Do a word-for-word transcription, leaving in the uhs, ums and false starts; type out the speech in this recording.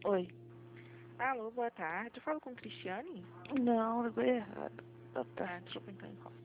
Oi. Alô, boa tarde. Eu falo com Cristiane? Não, ligou errado. Tá, tá. Ah, desculpa então, enrola.